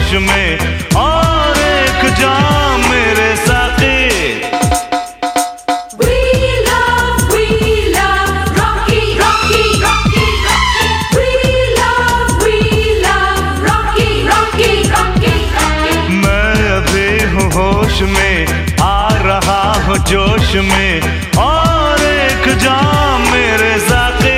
जोश में और एक जाम मेरे साथी। मैं अभी हूँ होश में, आ रहा हूँ जोश में और एक जाम मेरे साथी।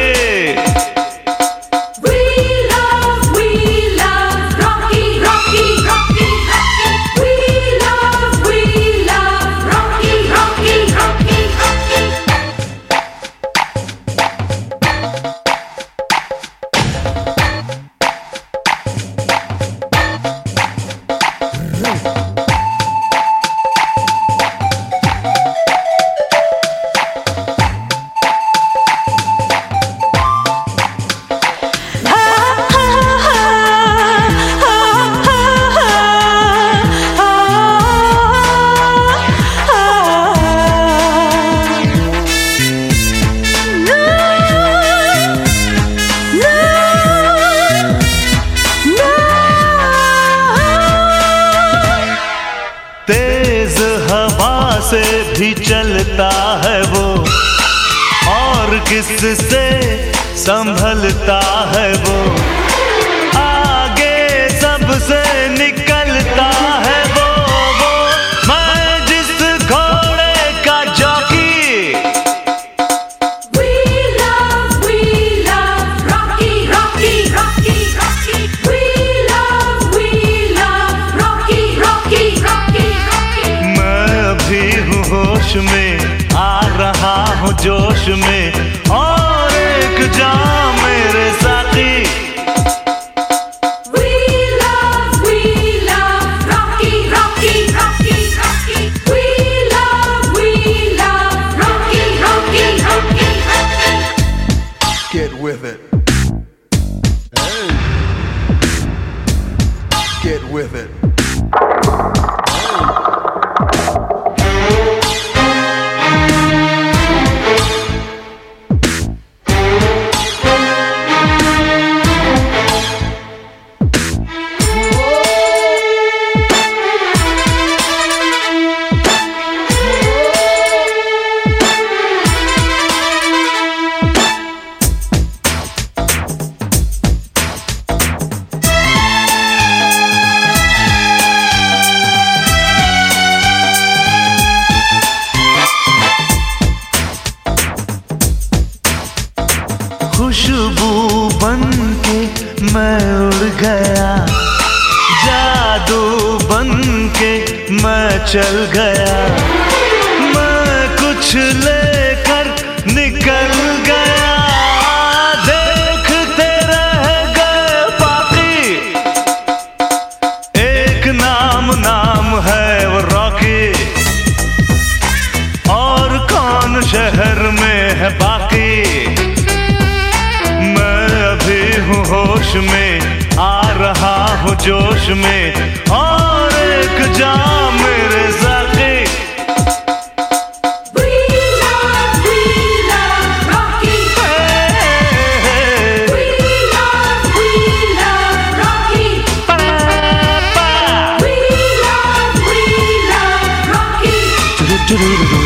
तेज हवा से भी चलता है वो, और किससे संभलता है वो। आगे सबसे निकलता है वो मैं जिस घोड़े का जॉकी। होश में आ रहा हूँ जोश में और एक जाम मेरे साथी। Get with it. Hey. Get with it. खुशबू बन के मैं उड़ गया, जादू बन के मैं चल गया। मैं कुछ लेकर निकल गया, देखते रह गए बाकी। एक नाम है वो रॉकी, और कौन शहर में है बाकी। होश में आ रहा हूँ जोश में और एक जाम मेरे साथी। Do do do do.